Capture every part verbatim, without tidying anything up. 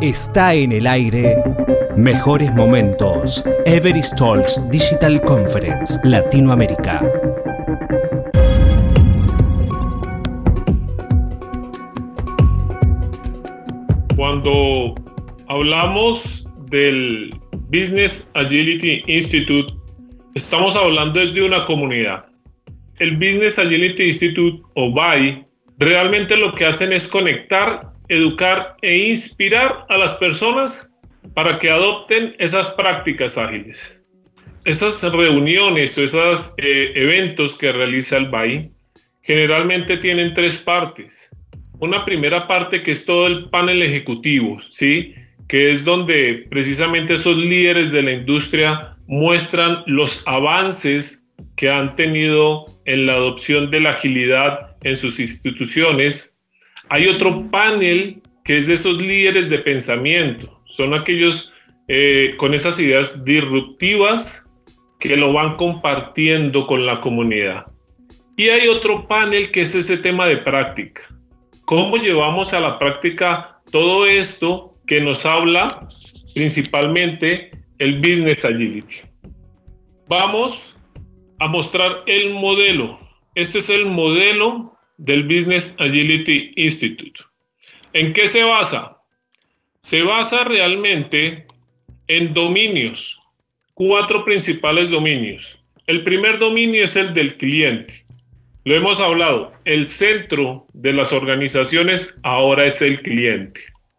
Está en el aire. Mejores momentos. Everest Talks Digital Conference Latinoamérica. Cuando hablamos del Business Agility Institute, estamos hablando desde una comunidad. El Business Agility Institute, o B A I, realmente lo que hacen es conectar, educar e inspirar a las personas para que adopten esas prácticas ágiles. Esas reuniones o esos eh, eventos que realiza el B A I generalmente tienen tres partes. Una primera parte que es todo el panel ejecutivo, ¿sí? Que es donde precisamente esos líderes de la industria muestran los avances que han tenido en la adopción de la agilidad en sus instituciones. Hay otro panel que es de esos líderes de pensamiento, son aquellos eh, con esas ideas disruptivas que lo van compartiendo con la comunidad. Y hay otro panel que es ese tema de práctica. ¿Cómo llevamos a la práctica todo esto que nos habla principalmente el Business Agility? Vamos a mostrar el modelo. Este es el modelo del Business Agility Institute. ¿En qué se basa? Se basa realmente en dominios, cuatro principales dominios. El primer dominio es el del cliente. Lo hemos hablado, el centro de las organizaciones ahora es el cliente.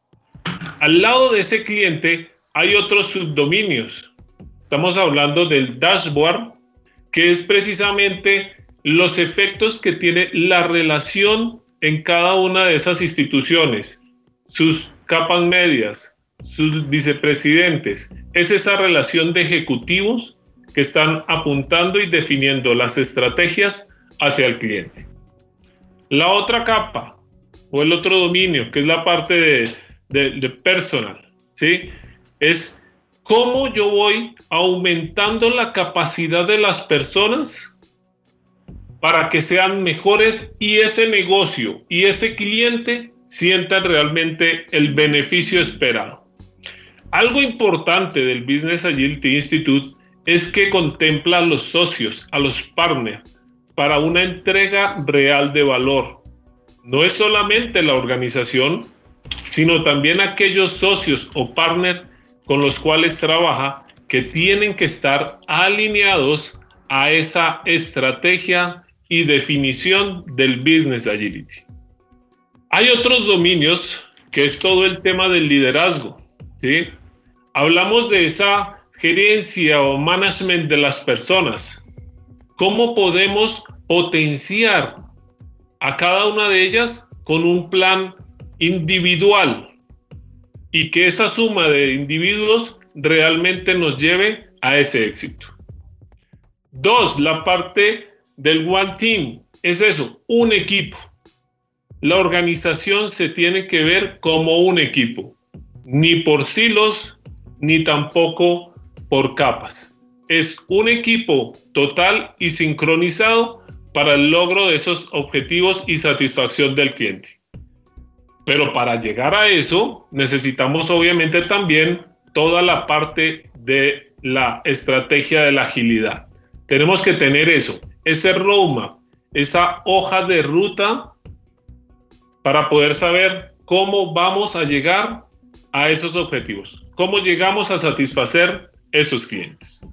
Al lado de ese cliente hay otros subdominios. Estamos hablando del dashboard, que es precisamente los efectos que tiene la relación en cada una de esas instituciones, sus capas medias, sus vicepresidentes. Es esa relación de ejecutivos que están apuntando y definiendo las estrategias hacia el cliente. La otra capa o el otro dominio, que es la parte de, de, de personal, ¿sí? Es cómo yo voy aumentando la capacidad de las personas para que sean mejores y ese negocio y ese cliente sientan realmente el beneficio esperado. Algo importante del Business Agility Institute es que contempla a los socios, a los partners, para una entrega real de valor. No es solamente la organización, sino también aquellos socios o partners con los cuales trabaja que tienen que estar alineados a esa estrategia y definición del Business Agility. Hay otros dominios que es todo el tema del liderazgo, ¿sí? Hablamos de esa gerencia o management de las personas. ¿Cómo podemos potenciar a cada una de ellas con un plan individual y que esa suma de individuos realmente nos lleve a ese éxito? Dos, la parte del One Team, es eso, un equipo. La organización se tiene que ver como un equipo, ni por silos, ni tampoco por capas. Es un equipo total y sincronizado para el logro de esos objetivos y satisfacción del cliente. Pero para llegar a eso, necesitamos obviamente también toda la parte de la estrategia de la agilidad. Tenemos que tener eso, ese roadmap, esa hoja de ruta para poder saber cómo vamos a llegar a esos objetivos, cómo llegamos a satisfacer esos clientes.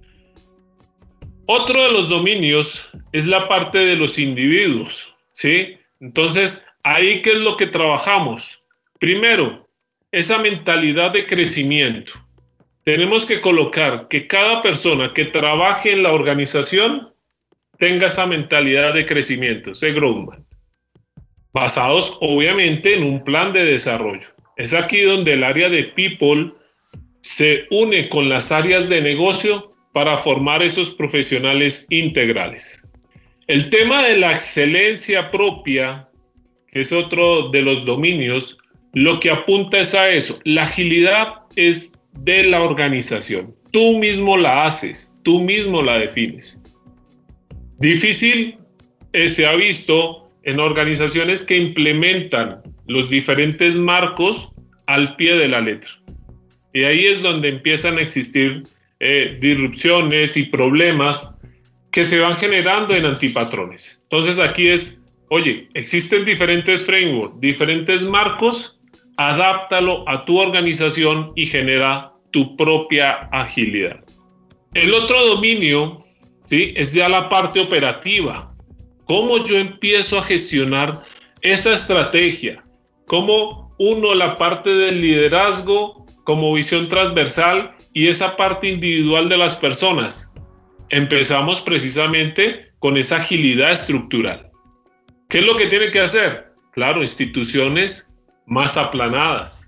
Otro de los dominios es la parte de los individuos, ¿sí? Entonces, ahí ¿qué es lo que trabajamos? Primero, esa mentalidad de crecimiento. Tenemos que colocar que cada persona que trabaje en la organización tenga esa mentalidad de crecimiento, ese growth, basados obviamente en un plan de desarrollo. Es aquí donde el área de people se une con las áreas de negocio para formar esos profesionales integrales. El tema de la excelencia propia, que es otro de los dominios, lo que apunta es a eso. La agilidad es de la organización. Tú mismo la haces, tú mismo la defines. Difícil eh, se ha visto en organizaciones que implementan los diferentes marcos al pie de la letra. Y ahí es donde empiezan a existir eh, disrupciones y problemas que se van generando en antipatrones. Entonces aquí es, oye, existen diferentes frameworks, diferentes marcos, adáptalo a tu organización y genera tu propia agilidad. El otro dominio, ¿sí?, es ya la parte operativa. ¿Cómo yo empiezo a gestionar esa estrategia? ¿Cómo uno la parte del liderazgo como visión transversal y esa parte individual de las personas? Empezamos precisamente con esa agilidad estructural. ¿Qué es lo que tiene que hacer? Claro, instituciones más aplanadas.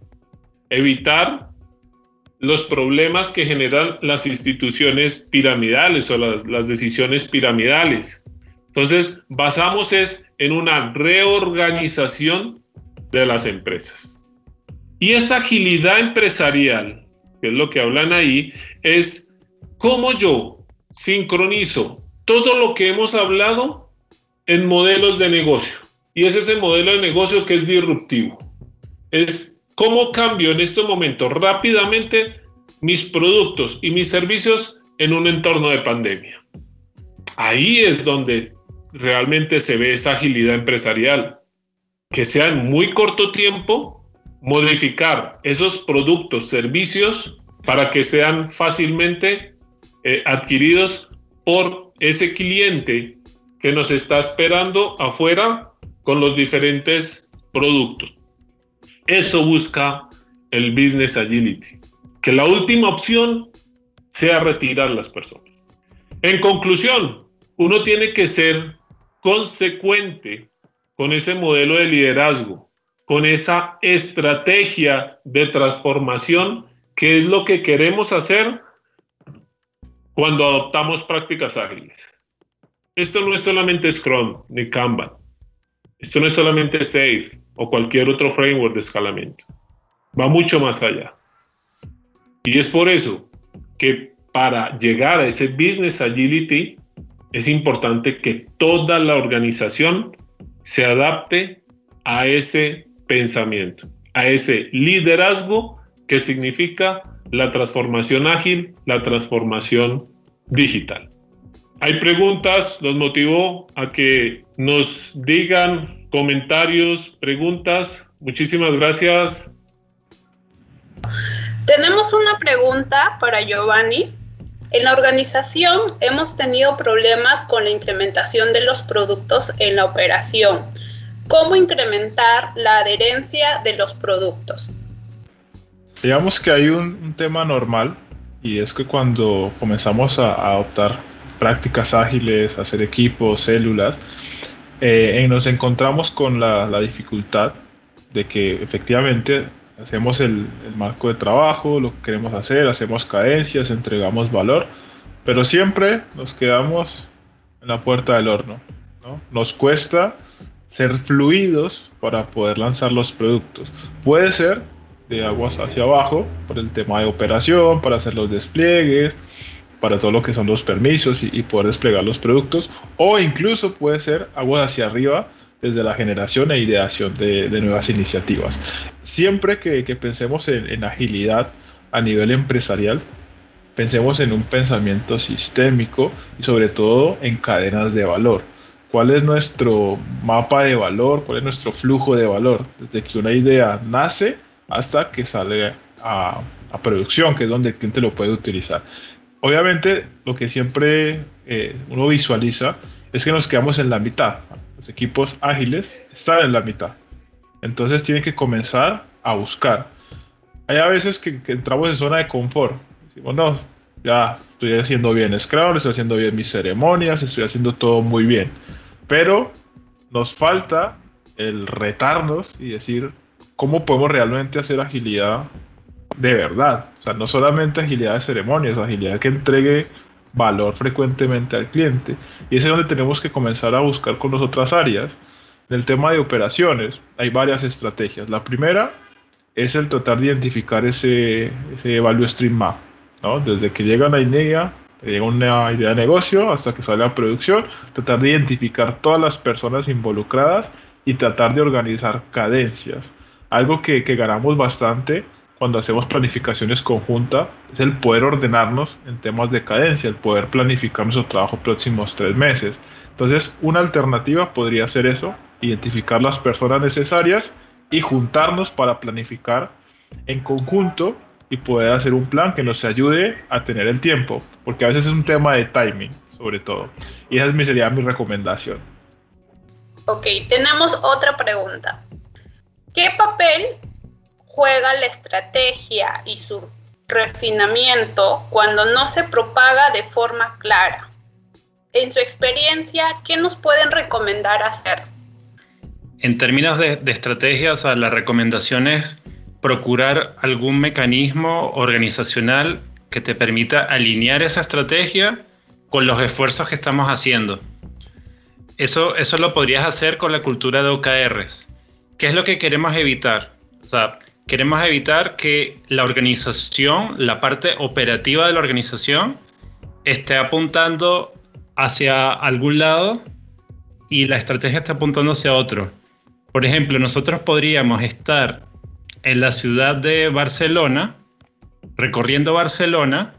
Evitar los problemas que generan las instituciones piramidales o las, las decisiones piramidales. Entonces, basamos es en una reorganización de las empresas. Y esa agilidad empresarial, que es lo que hablan ahí, es cómo yo sincronizo todo lo que hemos hablado en modelos de negocio. Y es ese modelo de negocio que es disruptivo. Es cómo cambio en este momento rápidamente mis productos y mis servicios en un entorno de pandemia. Ahí es donde realmente se ve esa agilidad empresarial. Que sea en muy corto tiempo modificar esos productos, servicios para que sean fácilmente eh, adquiridos por ese cliente que nos está esperando afuera con los diferentes productos. Eso busca el Business Agility, que la última opción sea retirar las personas. En conclusión, uno tiene que ser consecuente con ese modelo de liderazgo, con esa estrategia de transformación, que es lo que queremos hacer cuando adoptamos prácticas ágiles. Esto no es solamente Scrum ni Kanban. Esto no es solamente SAFe o cualquier otro framework de escalamiento. Va mucho más allá. Y es por eso que para llegar a ese Business Agility es importante que toda la organización se adapte a ese pensamiento, a ese liderazgo que significa la transformación ágil, la transformación digital. Hay preguntas, los motivó a que nos digan comentarios, preguntas. Muchísimas gracias. Tenemos una pregunta para Giovanni. En la organización hemos tenido problemas con la implementación de los productos en la operación. ¿Cómo incrementar la adherencia de los productos? Digamos que hay un, un tema normal, y es que cuando comenzamos a, a adoptar prácticas ágiles, hacer equipos, células, eh, nos encontramos con la, la dificultad de que efectivamente hacemos el, el marco de trabajo, lo que queremos hacer, hacemos cadencias, entregamos valor, pero siempre nos quedamos en la puerta del horno, ¿no? Nos cuesta ser fluidos para poder lanzar los productos. Puede ser de aguas hacia abajo, por el tema de operación, para hacer los despliegues, para todo lo que son los permisos y, y poder desplegar los productos, o incluso puede ser aguas hacia arriba, desde la generación e ideación de, de nuevas iniciativas. Siempre que, que pensemos en, en agilidad a nivel empresarial, pensemos en un pensamiento sistémico y sobre todo en cadenas de valor. ¿Cuál es nuestro mapa de valor? ¿Cuál es nuestro flujo de valor? Desde que una idea nace hasta que sale a, a producción, que es donde el cliente lo puede utilizar. Obviamente, lo que siempre eh, uno visualiza es que nos quedamos en la mitad. Los equipos ágiles están en la mitad. Entonces tienen que comenzar a buscar. Hay a veces que, que entramos en zona de confort. Decimos, no, ya estoy haciendo bien Scrum, estoy haciendo bien mis ceremonias, estoy haciendo todo muy bien. Pero nos falta el retarnos y decir cómo podemos realmente hacer agilidad de verdad. O sea, no solamente agilidad de ceremonias, agilidad que entregue valor frecuentemente al cliente. Y ese es donde tenemos que comenzar a buscar con las otras áreas. En el tema de operaciones hay varias estrategias. La primera es el tratar de identificar ese, ese value stream map, ¿no? Desde que llega una idea, llega una idea de negocio hasta que sale a producción, tratar de identificar todas las personas involucradas y tratar de organizar cadencias. algo que, que ganamos bastante cuando hacemos planificaciones conjuntas es el poder ordenarnos en temas de cadencia, el poder planificar nuestro trabajo próximos tres meses. Entonces, una alternativa podría ser eso, identificar las personas necesarias y juntarnos para planificar en conjunto y poder hacer un plan que nos ayude a tener el tiempo, porque a veces es un tema de timing, sobre todo. Y esa sería mi recomendación. Ok, tenemos otra pregunta. ¿Qué papel juega la estrategia y su refinamiento cuando no se propaga de forma clara? En su experiencia, ¿qué nos pueden recomendar hacer? En términos de, de estrategias, o sea, la recomendación es procurar algún mecanismo organizacional que te permita alinear esa estrategia con los esfuerzos que estamos haciendo. Eso, eso lo podrías hacer con la cultura de O K Rs. ¿Qué es lo que queremos evitar? O sea, queremos evitar que la organización, la parte operativa de la organización, esté apuntando hacia algún lado y la estrategia esté apuntando hacia otro. Por ejemplo, nosotros podríamos estar en la ciudad de Barcelona, recorriendo Barcelona,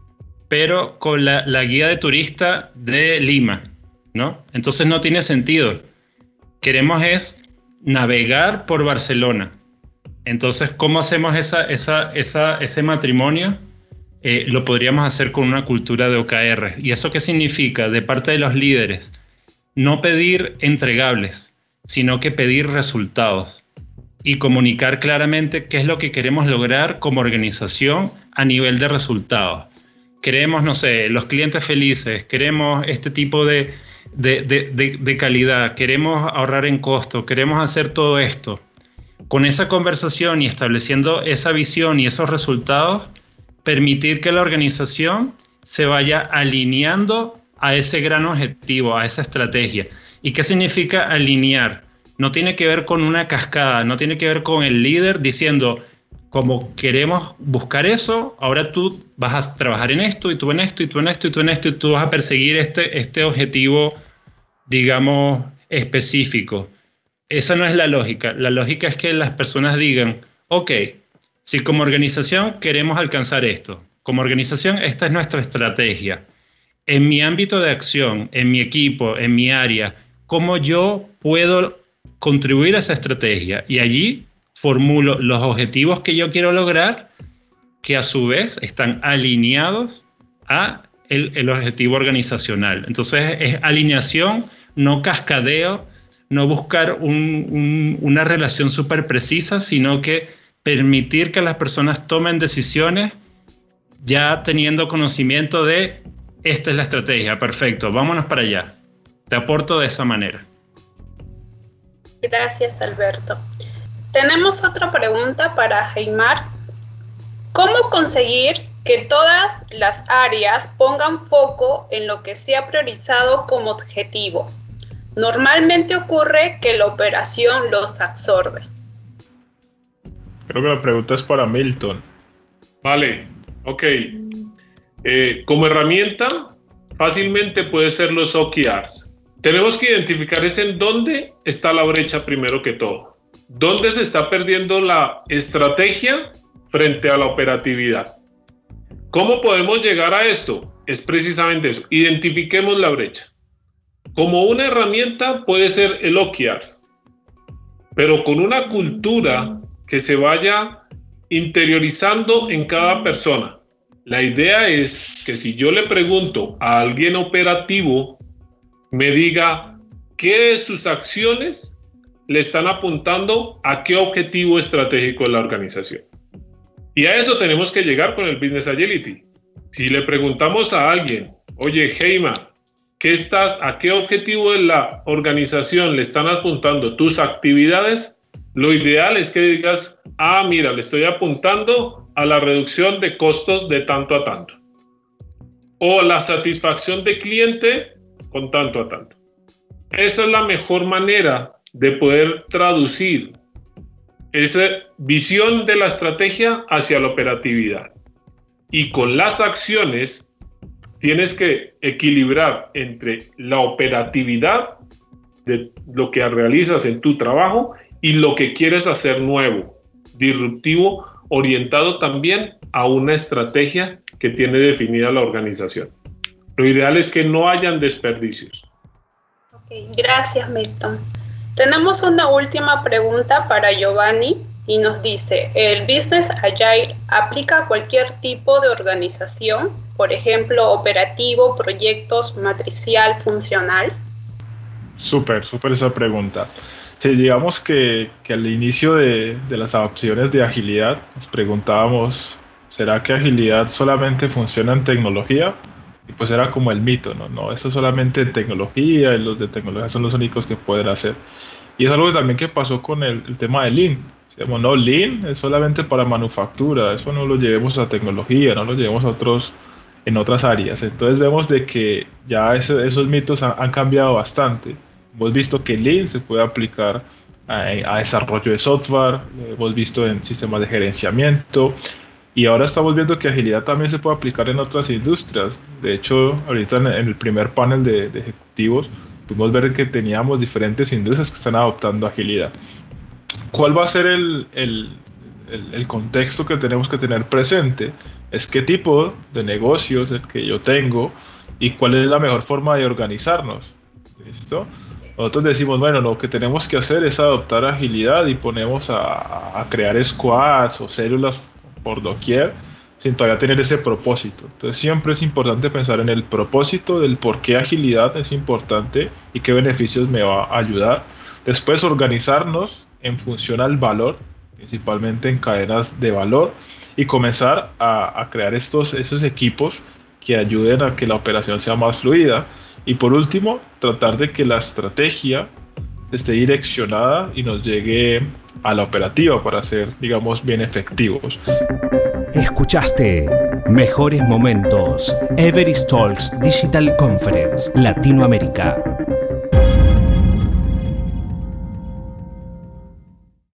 pero con la, la guía de turista de Lima, ¿no? Entonces no tiene sentido. Queremos es navegar por Barcelona. Entonces, ¿cómo hacemos esa, esa, esa, ese matrimonio? Eh, lo podríamos hacer con una cultura de O K R. ¿Y eso qué significa? De parte de los líderes, no pedir entregables, sino que pedir resultados y comunicar claramente qué es lo que queremos lograr como organización a nivel de resultados. Queremos, no sé, los clientes felices, queremos este tipo de, de, de, de, de calidad, queremos ahorrar en costo, queremos hacer todo esto. Con esa conversación y estableciendo esa visión y esos resultados, permitir que la organización se vaya alineando a ese gran objetivo, a esa estrategia. ¿Y qué significa alinear? No tiene que ver con una cascada, no tiene que ver con el líder diciendo, como queremos buscar eso, ahora tú vas a trabajar en esto, y tú en esto, y tú en esto, y tú en esto, y tú vas a perseguir este, este objetivo, digamos, específico. Esa no es la lógica. La lógica es que las personas digan, ok, si como organización queremos alcanzar esto, como organización esta es nuestra estrategia. En mi ámbito de acción, en mi equipo, en mi área, ¿cómo yo puedo contribuir a esa estrategia? Y allí formulo los objetivos que yo quiero lograr, que a su vez están alineados a el, el objetivo organizacional. Entonces es alineación, no cascadeo, no buscar un, un, una relación súper precisa, sino que permitir que las personas tomen decisiones ya teniendo conocimiento de esta es la estrategia, perfecto, vámonos para allá. Te aporto de esa manera. Gracias, Alberto. Tenemos otra pregunta para Heimar. ¿Cómo conseguir que todas las áreas pongan foco en lo que se ha priorizado como objetivo? Normalmente ocurre que la operación los absorbe. Creo que la pregunta es para Milton. Vale, ok. Eh, como herramienta, fácilmente puede ser los O K Rs. Tenemos que identificar es en dónde está la brecha primero que todo. ¿Dónde se está perdiendo la estrategia frente a la operatividad? ¿Cómo podemos llegar a esto? Es precisamente eso. Identifiquemos la brecha. Como una herramienta puede ser el O K Rs, pero con una cultura que se vaya interiorizando en cada persona. La idea es que si yo le pregunto a alguien operativo, me diga qué de sus acciones le están apuntando a qué objetivo estratégico de la organización. Y a eso tenemos que llegar con el Business Agility. Si le preguntamos a alguien, oye, Heimar, ¿qué estás, ¿a qué objetivo de la organización le están apuntando tus actividades? Lo ideal es que digas, ah, mira, le estoy apuntando a la reducción de costos de tanto a tanto. O la satisfacción de cliente con tanto a tanto. Esa es la mejor manera de poder traducir esa visión de la estrategia hacia la operatividad. Y con las acciones tienes que equilibrar entre la operatividad de lo que realizas en tu trabajo y lo que quieres hacer nuevo, disruptivo, orientado también a una estrategia que tiene definida la organización. Lo ideal es que no hayan desperdicios. Okay, gracias, Milton. Tenemos una última pregunta para Giovanni y nos dice, ¿el Business Agile aplica a cualquier tipo de organización? Por ejemplo, operativo, proyectos, matricial, funcional. Súper, súper esa pregunta. Sí, digamos que, que al inicio de, de las adopciones de agilidad nos preguntábamos, ¿será que agilidad solamente funciona en tecnología? Y pues era como el mito, ¿no? No, eso solamente en tecnología, y los de tecnología son los únicos que pueden hacer. Y es algo también que pasó con el, el tema de Lean. Decíamos, no, Lean es solamente para manufactura, eso no lo llevemos a tecnología, no lo llevemos a otros, en otras áreas. Entonces vemos de que ya ese, esos mitos han, han cambiado bastante. Hemos visto que Lean se puede aplicar a, a desarrollo de software, hemos visto en sistemas de gerenciamiento, y ahora estamos viendo que agilidad también se puede aplicar en otras industrias. De hecho, ahorita en, en el primer panel de, de ejecutivos pudimos ver que teníamos diferentes industrias que están adoptando agilidad. ¿Cuál va a ser el, el, el, el contexto que tenemos que tener presente? Es qué tipo de negocio es el que yo tengo y cuál es la mejor forma de organizarnos. ¿Listo? Nosotros decimos, bueno, lo que tenemos que hacer es adoptar agilidad y ponemos a, a crear squads o células por doquier sin todavía tener ese propósito. Entonces siempre es importante pensar en el propósito del por qué agilidad es importante y qué beneficios me va a ayudar. Después organizarnos en función al valor, principalmente en cadenas de valor, y comenzar a, a crear estos, esos equipos que ayuden a que la operación sea más fluida. Y por último, tratar de que la estrategia esté direccionada y nos llegue a la operativa para ser, digamos, bien efectivos. Escuchaste Mejores Momentos, Everest Talks Digital Conference, Latinoamérica.